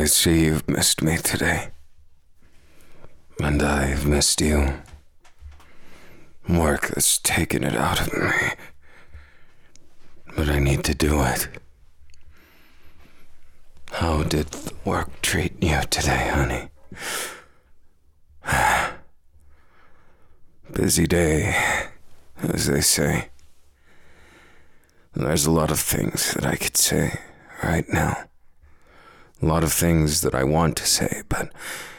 see you've missed me today. And I've missed you. Work has taken it out of me. But I need to do it. How did the work treat you today, honey? Busy day, as they say. There's a lot of things that I could say right now. A lot of things that I want to say, but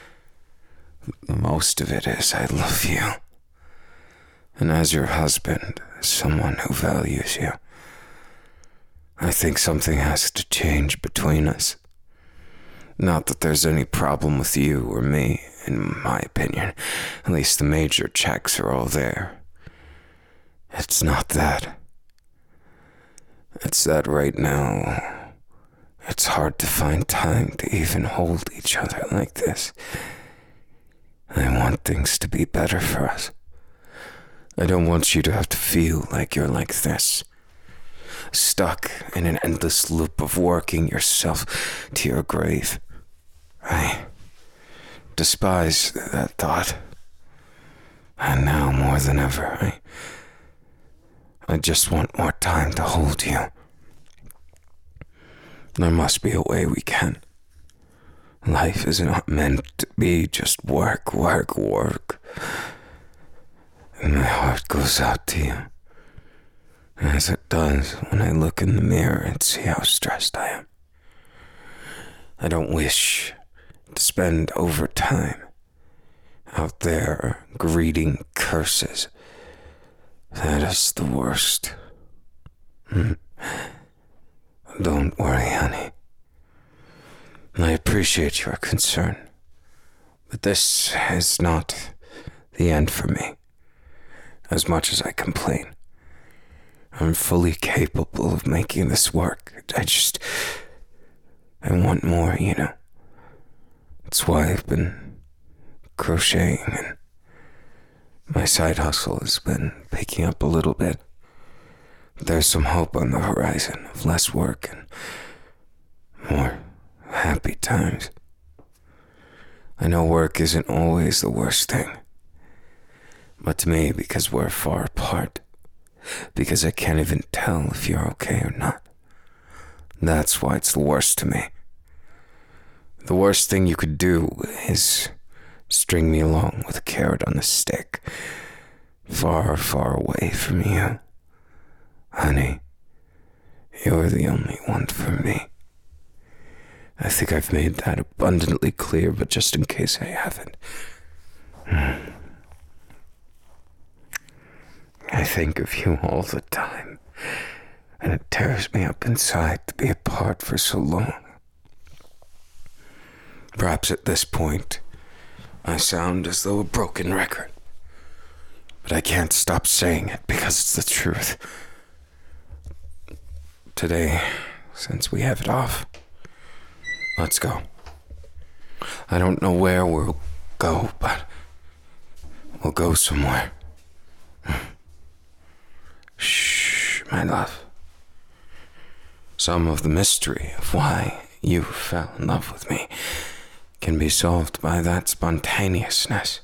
most of it is I love you. And as your husband, as someone who values you, I think something has to change between us. Not that there's any problem with you or me, in my opinion. At least the major checks are all there. It's not that. It's that right now, it's hard to find time to even hold each other like this. I want things to be better for us. I don't want you to have to feel like you're like this. Stuck in an endless loop of working yourself to your grave. I despise that thought. And now more than ever, I just want more time to hold you. There must be a way we can. Life is not meant to be just work, work, work. And my heart goes out to you, as it does when I look in the mirror and see how stressed I am. I don't wish to spend overtime out there greeting curses. That is the worst. Don't worry, honey. I appreciate your concern, but this is not the end for me. As much as I complain, I'm fully capable of making this work. I want more, you know. That's why I've been crocheting, and my side hustle has been picking up a little bit. There's some hope on the horizon of less work and more happy times. I know work isn't always the worst thing. But to me, because we're far apart, because I can't even tell if you're okay or not, that's why it's the worst to me. The worst thing you could do is string me along with a carrot on a stick, far, far away from you. Honey, you're the only one for me. I think I've made that abundantly clear, but just in case I haven't. I think of you all the time, and it tears me up inside to be apart for so long. Perhaps at this point, I sound as though a broken record, but I can't stop saying it because it's the truth. Today, since we have it off, let's go. I don't know where we'll go, but we'll go somewhere. Shh, my love. Some of the mystery of why you fell in love with me can be solved by that spontaneousness.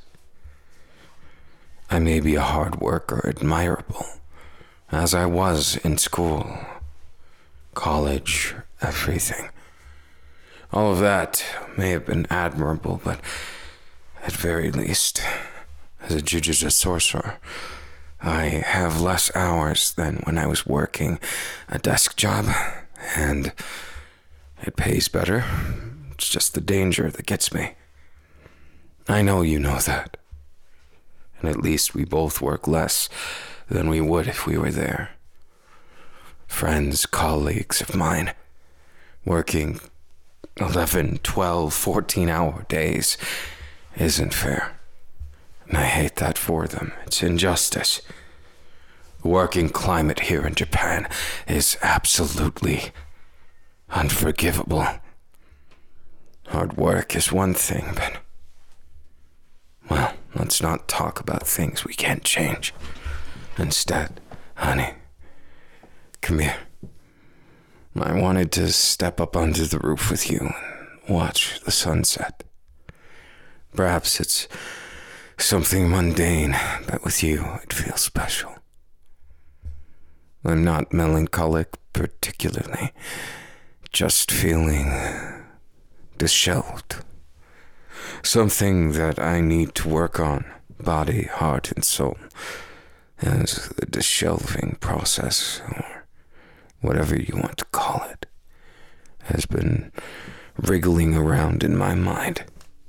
I may be a hard worker, admirable, as I was in school, college, everything. All of that may have been admirable, but at very least, as a jujutsu sorcerer, I have less hours than when I was working a desk job, and it pays better. It's just the danger that gets me. I know you know that. And at least we both work less than we would if we were there. Friends, colleagues of mine, working 11, 12, 14-hour days isn't fair. And I hate that for them. It's injustice. The working climate here in Japan is absolutely unforgivable. Hard work is one thing, but, well, let's not talk about things we can't change. Instead, honey, come here. I wanted to step up onto the roof with you and watch the sunset. Perhaps it's something mundane, but with you it feels special. I'm not melancholic particularly, just feeling disheveled. Something that I need to work on, body, heart, and soul, as the dishelving process, or whatever you want to call it, has been wriggling around in my mind.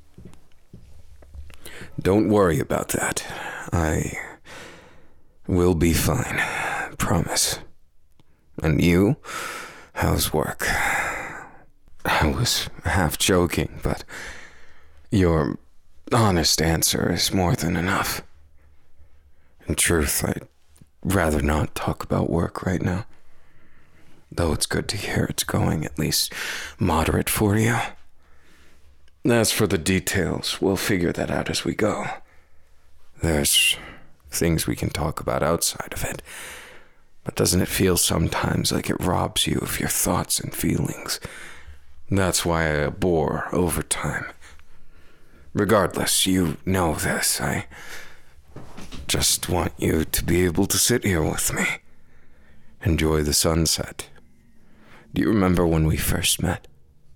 Don't worry about that. I will be fine, promise. And you? How's work? I was half joking, but your honest answer is more than enough. In truth, I'd rather not talk about work right now. Though it's good to hear it's going at least moderate for you. As for the details, we'll figure that out as we go. There's things we can talk about outside of it. But doesn't it feel sometimes like it robs you of your thoughts and feelings? That's why I abhor overtime. Regardless, you know this. I just want you to be able to sit here with me. Enjoy the sunset. Do you remember when we first met?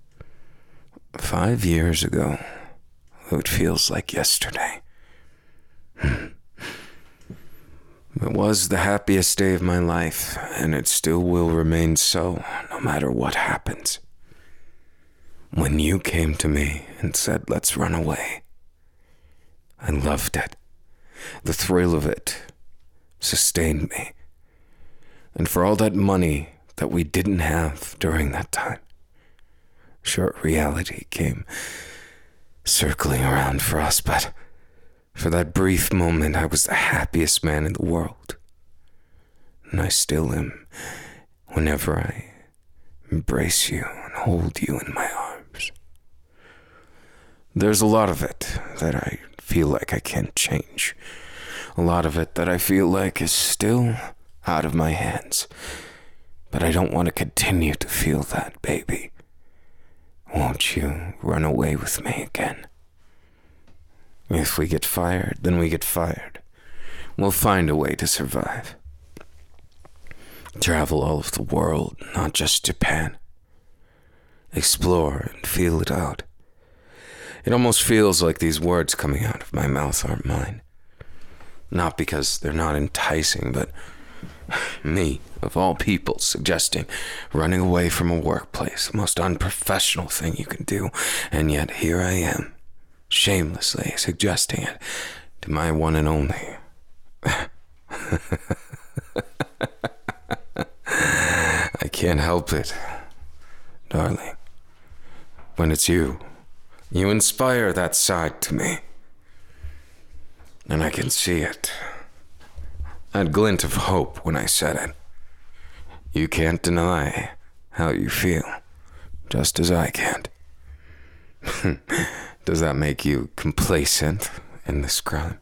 5 years ago. It feels like yesterday. It was the happiest day of my life, and it still will remain so, no matter what happens. When you came to me and said, let's run away, I loved it. The thrill of it sustained me. And for all that money that we didn't have during that time, sure, reality came circling around for us, but for that brief moment, I was the happiest man in the world. And I still am whenever I embrace you and hold you in my arms. There's a lot of it that I feel like I can't change. A lot of it that I feel like is still out of my hands. But I don't want to continue to feel that, baby. Won't you run away with me again? If we get fired, then we get fired. We'll find a way to survive. Travel all of the world, not just Japan. Explore and feel it out. It almost feels like these words coming out of my mouth aren't mine. Not because they're not enticing, but me, of all people, suggesting running away from a workplace, the most unprofessional thing you can do, and yet here I am, shamelessly suggesting it to my one and only. I can't help it, darling. When it's you, you inspire that side to me. And I can see it. That glint of hope when I said it. You can't deny how you feel, just as I can't. Does that make you complacent in this crime?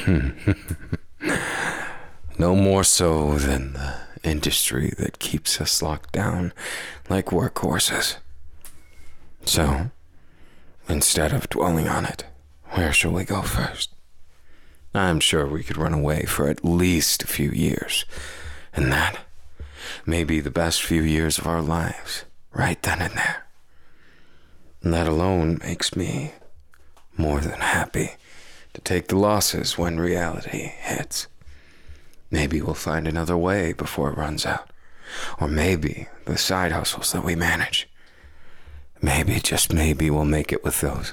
No more so than the industry that keeps us locked down like workhorses. So, instead of dwelling on it, where shall we go first? I'm sure we could run away for at least a few years, and that may be the best few years of our lives, right then and there. And that alone makes me more than happy to take the losses when reality hits. Maybe we'll find another way before it runs out. Or maybe the side hustles that we manage. Maybe, just maybe, we'll make it with those.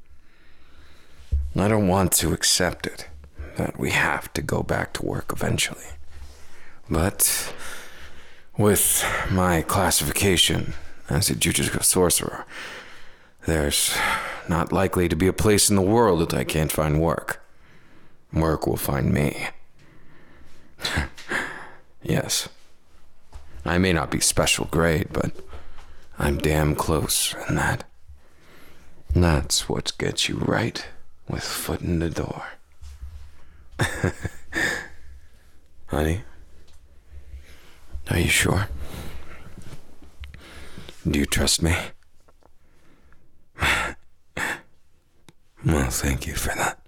I don't want to accept it, that we have to go back to work eventually. But with my classification as a Jujutsu sorcerer, there's not likely to be a place in the world that I can't find work. Work will find me. Yes. I may not be special grade, but I'm damn close in that. That's what gets you right with foot in the door. Honey, are you sure? Do you trust me? Well, thank you for that.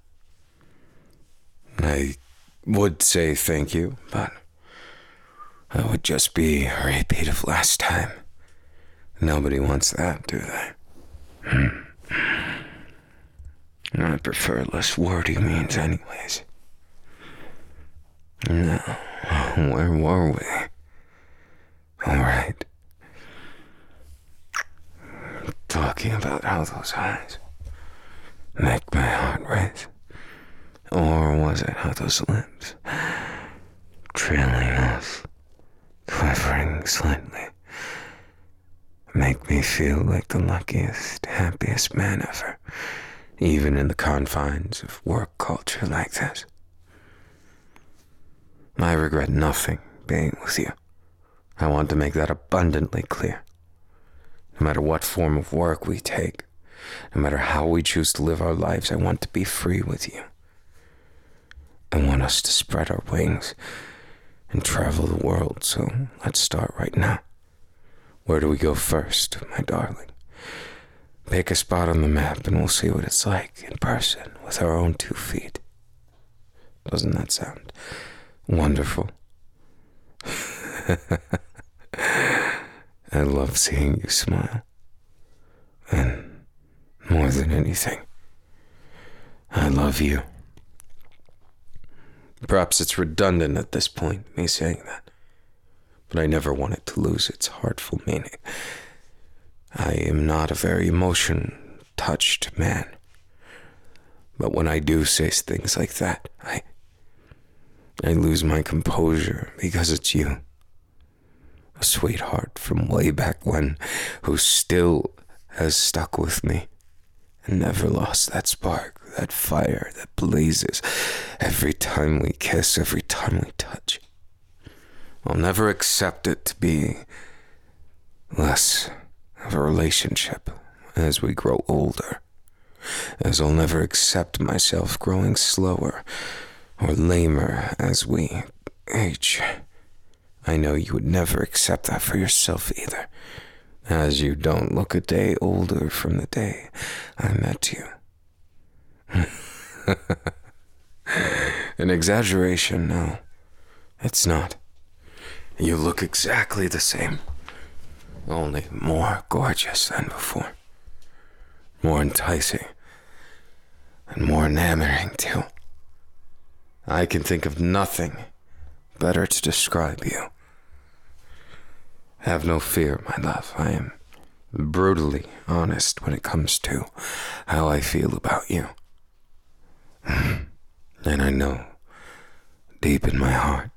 I would say thank you, but that would just be a repeat of last time. Nobody wants that, do they? I prefer less wordy means anyways. Now, where were we? Alright. Talking about how those eyes make my heart race. Or was it how those lips, trailing off, quivering slightly, make me feel like the luckiest, happiest man ever, even in the confines of work culture like this? I regret nothing being with you. I want to make that abundantly clear. No matter what form of work we take, no matter how we choose to live our lives, I want to be free with you. I want us to spread our wings and travel the world, so let's start right now. Where do we go first, my darling? Pick a spot on the map and we'll see what it's like in person with our own 2 feet. Doesn't that sound wonderful? I love seeing you smile. And more than anything, I love you. Perhaps it's redundant at this point, me saying that, but I never want it to lose its heartful meaning. I am not a very emotion-touched man, but when I do say things like that, I lose my composure because it's you. A sweetheart from way back when who still has stuck with me and never lost that spark, that fire that blazes every time we kiss, every time we touch. I'll never accept it to be less of a relationship as we grow older, as I'll never accept myself growing slower or lamer as we age. I know you would never accept that for yourself either, as you don't look a day older from the day I met you. An exaggeration, no, it's not. You look exactly the same, only more gorgeous than before, more enticing, and more enamoring too. I can think of nothing better to describe you. Have no fear, my love. I am brutally honest when it comes to how I feel about you. And I know, deep in my heart,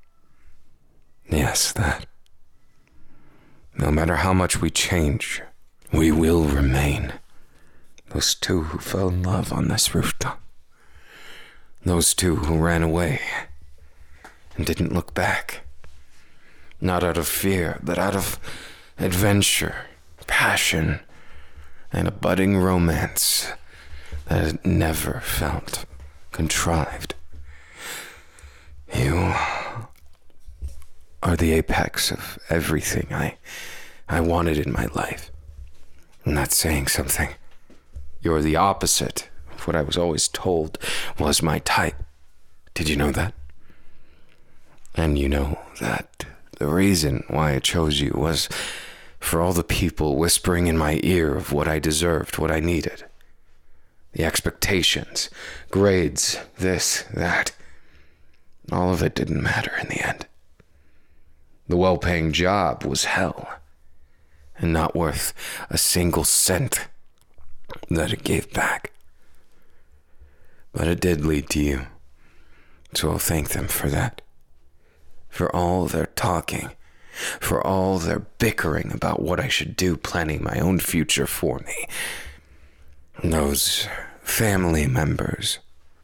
yes, that no matter how much we change, we will remain those two who fell in love on this rooftop. Those two who ran away and didn't look back. Not out of fear, but out of adventure, passion, and a budding romance that never felt contrived. You are the apex of everything I wanted in my life. I'm not saying something. You're the opposite of what I was always told was my type. Did you know that? And you know that the reason why I chose you was for all the people whispering in my ear of what I deserved, what I needed. The expectations, grades, this, that. All of it didn't matter in the end. The well-paying job was hell, and not worth a single cent that it gave back. But it did lead to you, so I'll thank them for that. For all their talking, for all their bickering about what I should do, planning my own future for me. Those family members,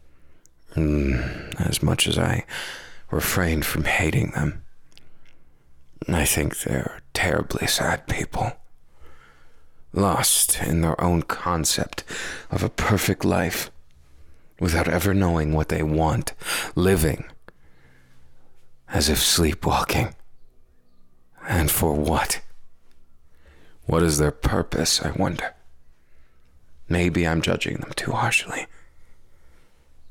as much as I refrained from hating them, I think they're terribly sad people, lost in their own concept of a perfect life, without ever knowing what they want, living as if sleepwalking. And for what? What is their purpose, I wonder? Maybe I'm judging them too harshly.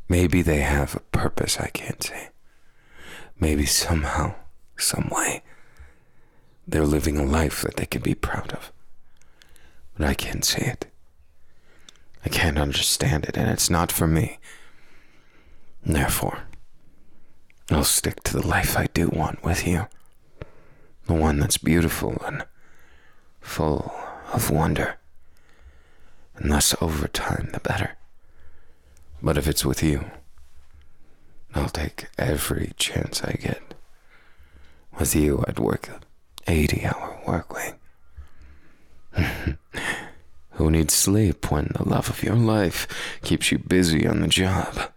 Maybe they have a purpose I can't see. Maybe somehow, some way, they're living a life that they can be proud of. But I can't see it. I can't understand it, and it's not for me. Therefore, I'll stick to the life I do want with you. The one that's beautiful and full of wonder. And thus over time, the better. But if it's with you, I'll take every chance I get. With you, I'd work an 80-hour work week. Who needs sleep when the love of your life keeps you busy on the job?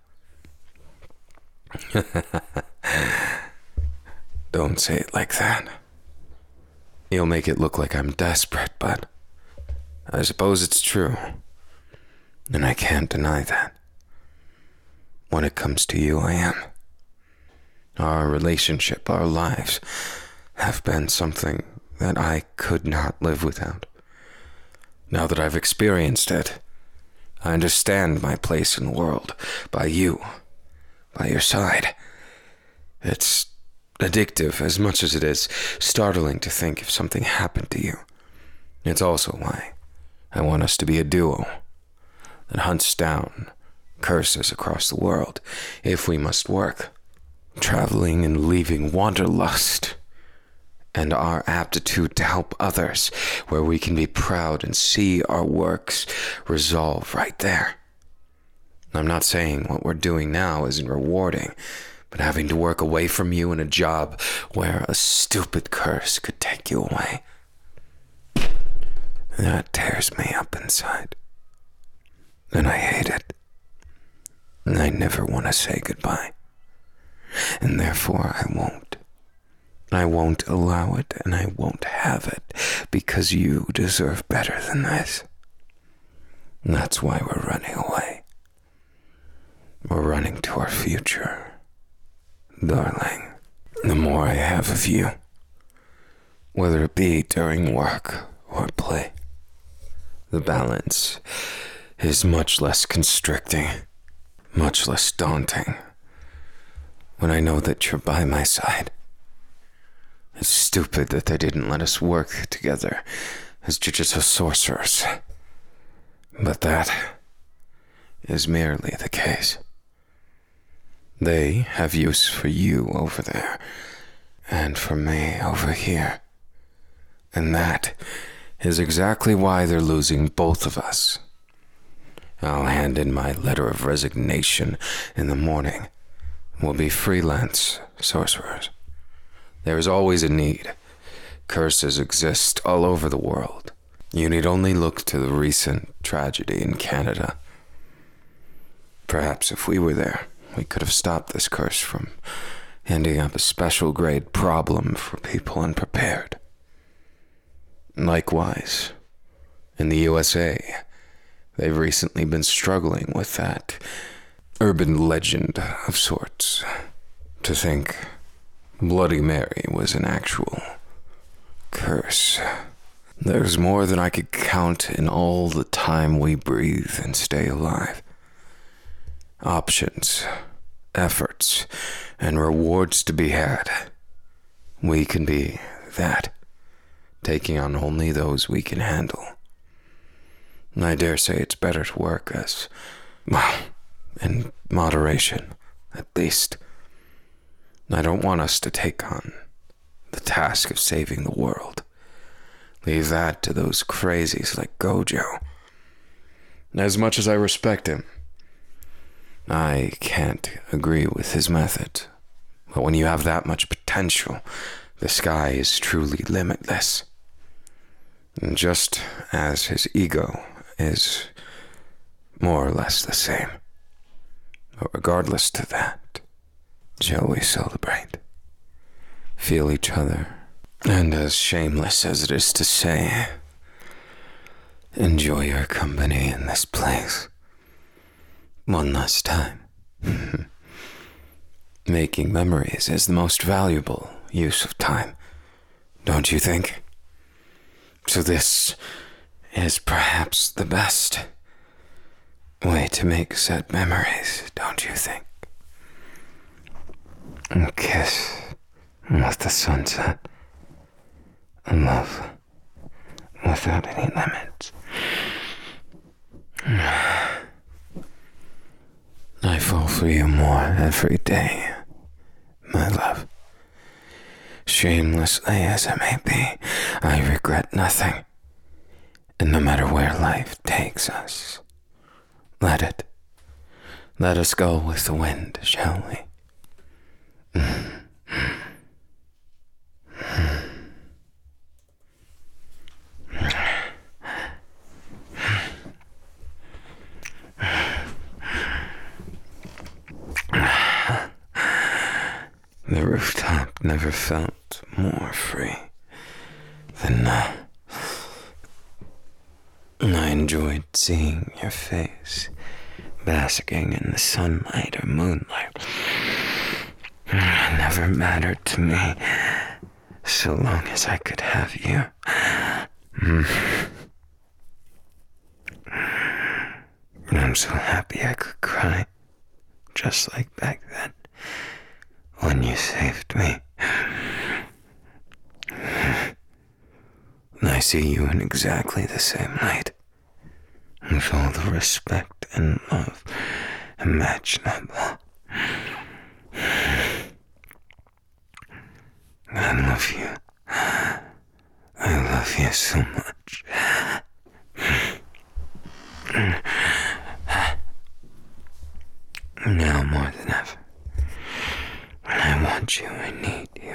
Don't say it like that. You'll make it look like I'm desperate, but I suppose it's true. And I can't deny that. When it comes to you, I am. Our relationship, our lives, have been something that I could not live without. Now that I've experienced it, I understand my place in the world. By you, by your side. It's addictive as much as it is startling to think if something happened to you. It's also why I want us to be a duo that hunts down curses across the world if we must work. Traveling and leaving wanderlust and our aptitude to help others where we can be proud and see our works resolve right there. I'm not saying what we're doing now isn't rewarding, but having to work away from you in a job where a stupid curse could take you away, that tears me up inside. And I hate it. And I never want to say goodbye. And therefore I won't. I won't allow it, and I won't have it, because you deserve better than this. And that's why we're running away. We're running to our future. Darling, the more I have of you, whether it be during work or play, the balance is much less constricting, much less daunting, when I know that you're by my side. It's stupid that they didn't let us work together as jujutsu sorcerers, but that is merely the case. They have use for you over there, and for me over here. And that is exactly why they're losing both of us. I'll hand in my letter of resignation in the morning. We'll be freelance sorcerers. There is always a need. Curses exist all over the world. You need only look to the recent tragedy in Canada. Perhaps if we were there, we could have stopped this curse from ending up a special grade problem for people unprepared. Likewise, in the USA, they've recently been struggling with that urban legend of sorts. To think Bloody Mary was an actual curse. There's more than I could count in all the time we breathe and stay alive. Options, efforts, and rewards to be had. We can be that, taking on only those we can handle. And I dare say it's better to work as, well, in moderation, at least. I don't want us to take on the task of saving the world. Leave that to those crazies like Gojo. As much as I respect him, I can't agree with his method. But when you have that much potential, the sky is truly limitless. And just as his ego is more or less the same. But regardless to that, shall we celebrate? Feel each other, and as shameless as it is to say, enjoy your company in this place. One last time. Making memories is the most valuable use of time, don't you think? So this is perhaps the best. way to make sad memories, don't you think? A kiss with the sunset. A love without any limits. I fall for you more every day, my love. Shamelessly as it may be, I regret nothing. And no matter where life takes us, let it. Let us go with the wind, shall we? The rooftop never felt more free than now. I enjoyed seeing your face, basking in the sunlight or moonlight. It never mattered to me, so long as I could have you. I'm so happy I could cry, just like back then, when you saved me. I see you in exactly the same light, with all the respect and love imaginable. I love you. I love you so much. Now more than ever, I want you, I need you.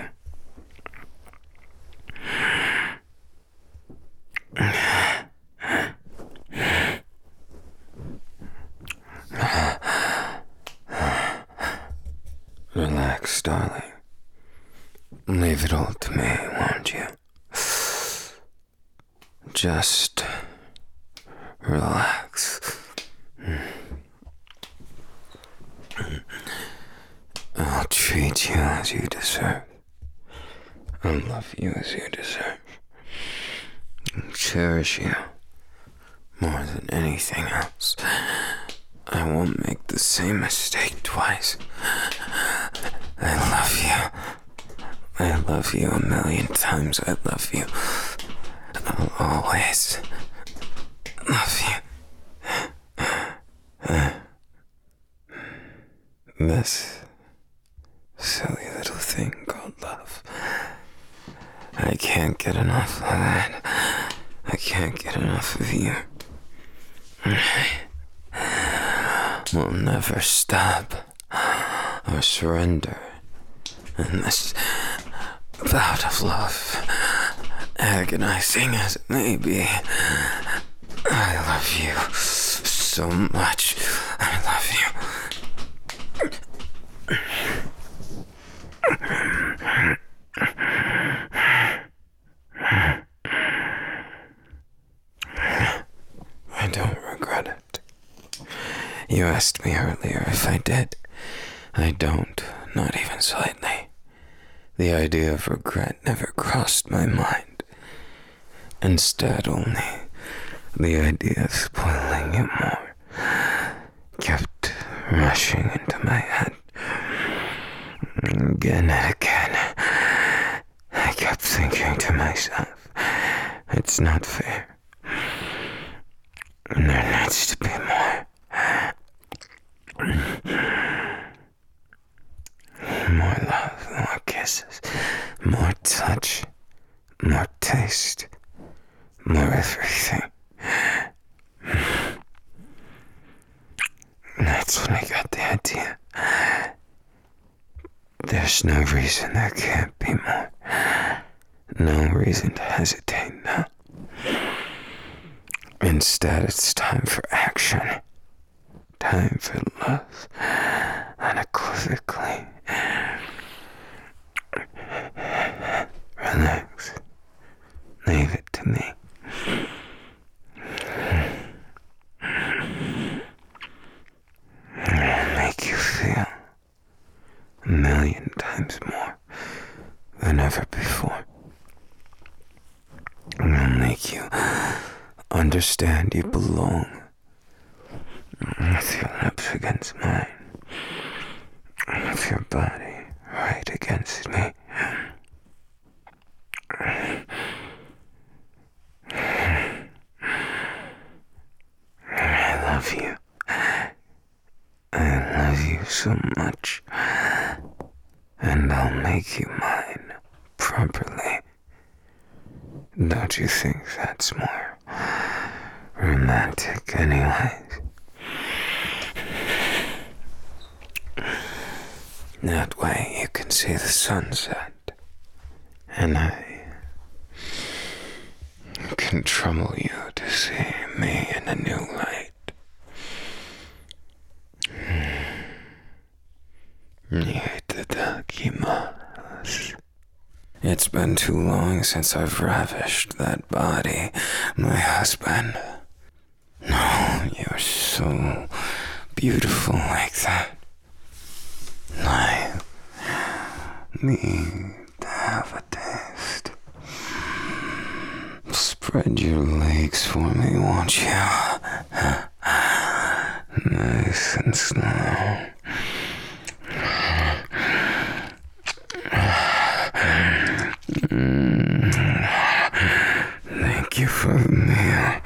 Relax, darling. Leave it all to me, won't you? Just relax. I'll treat you as you deserve. I'll love you as you deserve. I'll cherish you more than anything else. I won't make the same mistake twice. I love you. I love you 1,000,000 times. I love you. I'll always love you. This silly little thing called love. I can't get enough of that. I can't get enough of you. We'll never stop or surrender in this bout of love, agonizing as it may be. I love you so much. I love you. I don't regret it. You asked me earlier if I did. I don't, not even slightly. The idea of regret never crossed my mind. Instead, only the idea of spoiling you more kept rushing into my head. Again and again, I kept thinking to myself, it's not fair. There needs to be more. More love, more kisses, more touch, more taste, more everything. That's when I got the idea. There's no reason there can't be more. No reason to hesitate now. Instead, it's time for action. Time for love. Unequivocally. Relax. Leave it to me. I'll make you feel 1,000,000 times more than ever before. I'll make you understand you belong with your lips against mine, with your body right against me. I love you. I love you so much, and I'll make you mine properly. Don't you think that's more romantic anyways? That way you can see the sunset, and I can trouble you to see me in a new light. It's been too long since I've ravished that body, my husband. No, you're so beautiful like that. I need to have a taste. Spread your legs for me, won't you? Nice and slow. Thank you for the meal.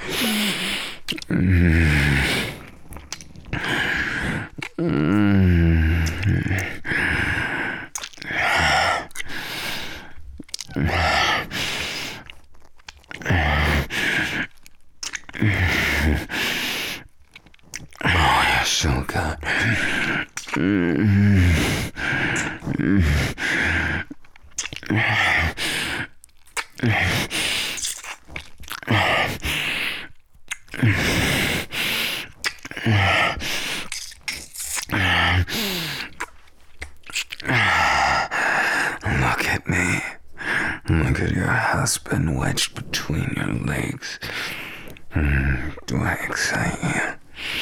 Oh, you're so good. Look at me. Look at your husband wedged between your legs. Do I excite you?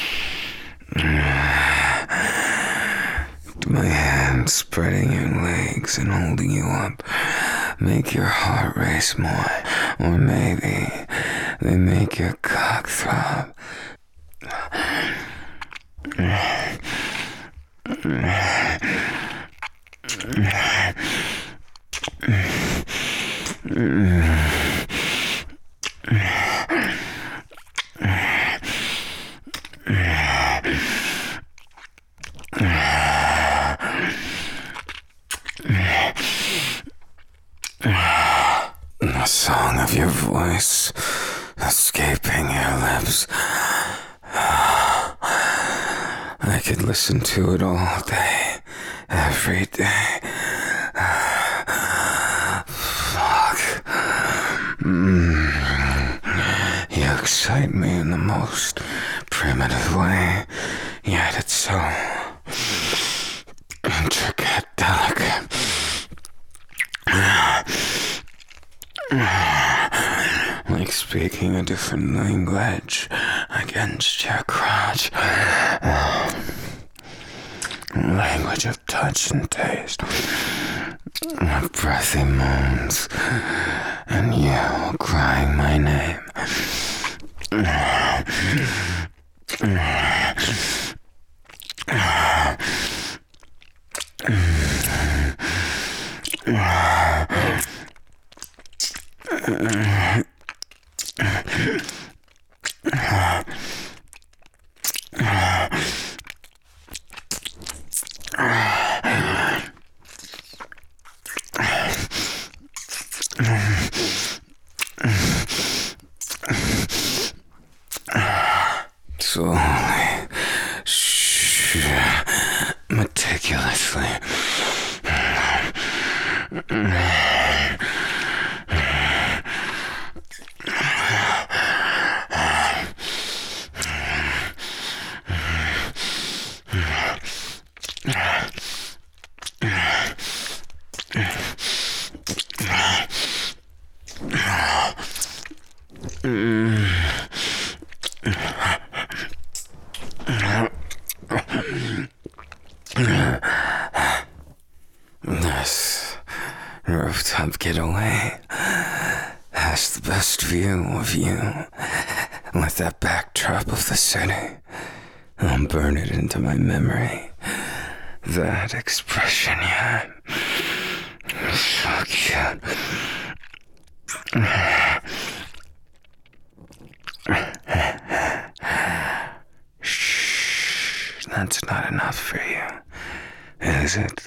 Do my hands spreading your legs and holding you up make your heart race more? Or maybe they make your cock throb? The song of your voice escaping your lips. I could listen to it all day, every day. Fuck. You excite me in the most primitive way, yet it's so intricate, delicate. Like speaking a different language against your crotch. Language of touch and taste. Of breathy moans. And you crying my name. Slowly, meticulously. This rooftop getaway has the best view of you with that backdrop of the city I'll burn it into my memory. That expression you had. So cute. Shh, that's not enough for you, is it?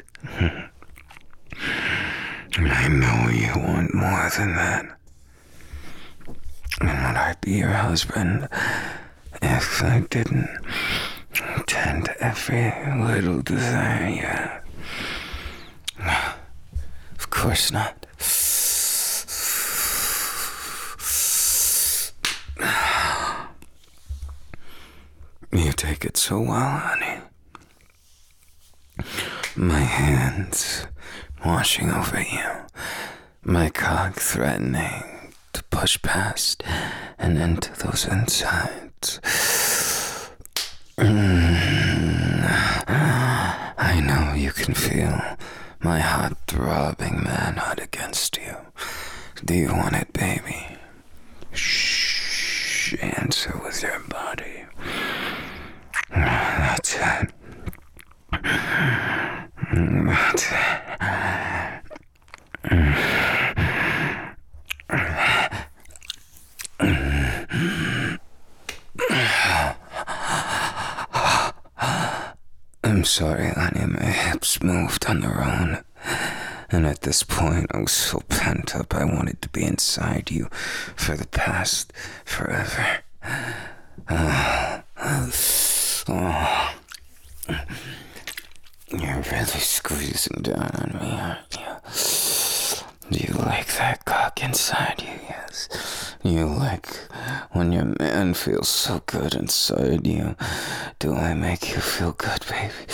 I know you want more than that. And would I be your husband if I didn't tend to every little desire you have? Of course not. You take it so well, honey. My hands washing over you, my cock threatening to push past and into those insides. I know you can feel my hot throbbing manhood against you. Do you want it, baby? Shh, answer with your body. That's it. That's it. I'm sorry, honey, my hips moved on their own. And at this point, I was so pent up, I wanted to be inside you for the past forever. You're really squeezing down on me, aren't you? Do you like that cock inside you? Yes. You like when your man feels so good inside you. Do I make you feel good, baby?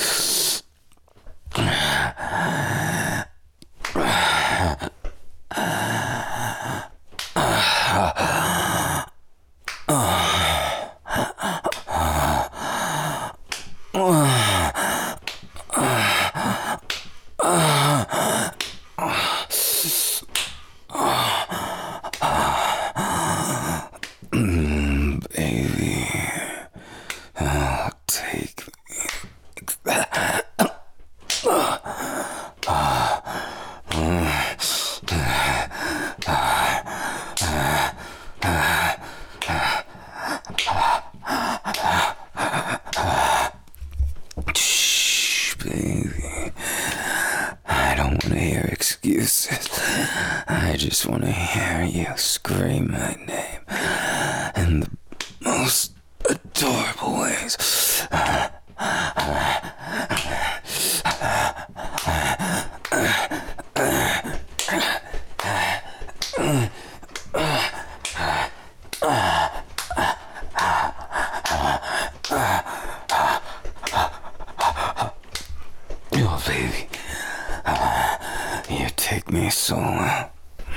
Baby, oh, take me. Shh, baby. I don't want to hear excuses. I just want to hear you scream my name in the most adorable ways. Oh, baby, you take me so well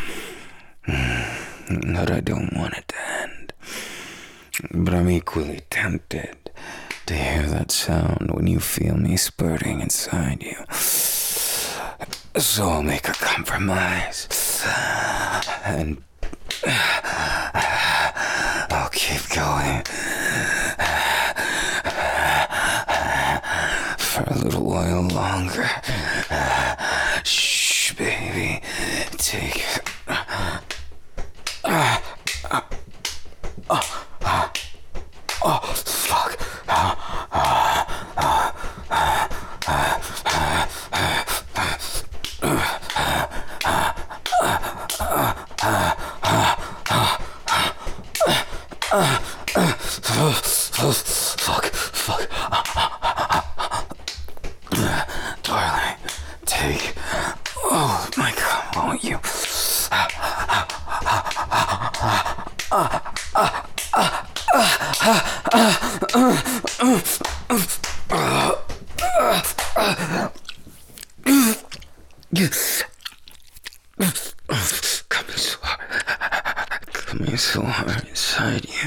that I don't want it to end. But I'm equally tempted to hear that sound when you feel me spurting inside you. So I'll make a compromise. And I'll keep going for a little while longer. Shh, baby. Take it. Oh, fuck. Fuck. Darling, take all of my cum, won't you? Coming so hard inside you.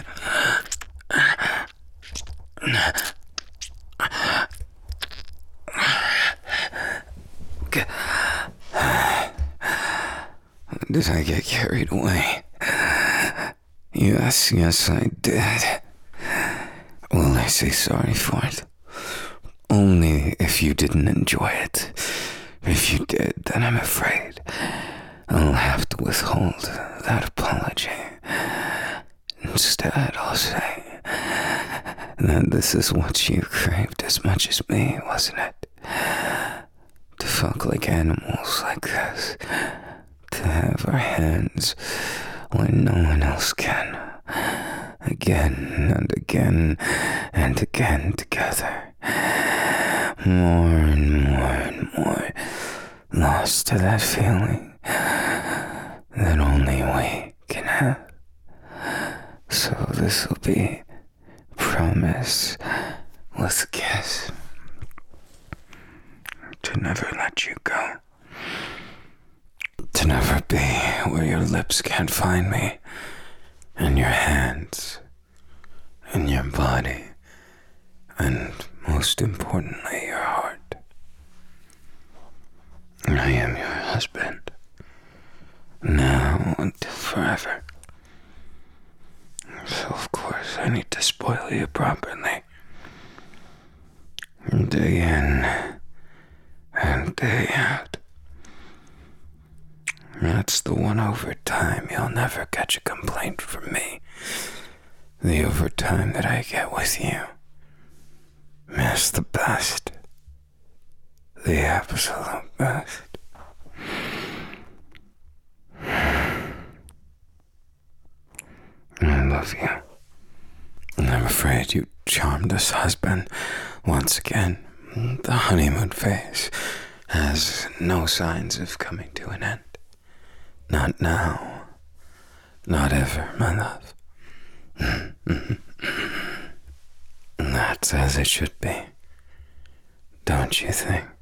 Did I get carried away? Yes, I did. Will I say sorry for it? Only if you didn't enjoy it. If you did, then I'm afraid I'll have to withhold that apology. Instead, I'll say that this is what you craved as much as me, wasn't it? To fuck like animals like this. To have our hands when no one else can. Again and again and again together. More and more and more. Lost to that feeling that only we can have. So this'll be promise with a kiss to never let you go. To never be where your lips can't find me, and your hands, and your body, and most importantly, your heart. I am your husband, now until forever. So of course I need to spoil you properly. Day in and day out. That's the one overtime you'll never catch a complaint from me. The overtime that I get with you. It's the best. The absolute best. I love you. And I'm afraid you charmed us husband once again. The honeymoon phase has no signs of coming to an end. Not now. Not ever, my love. That's as it should be. Don't you think?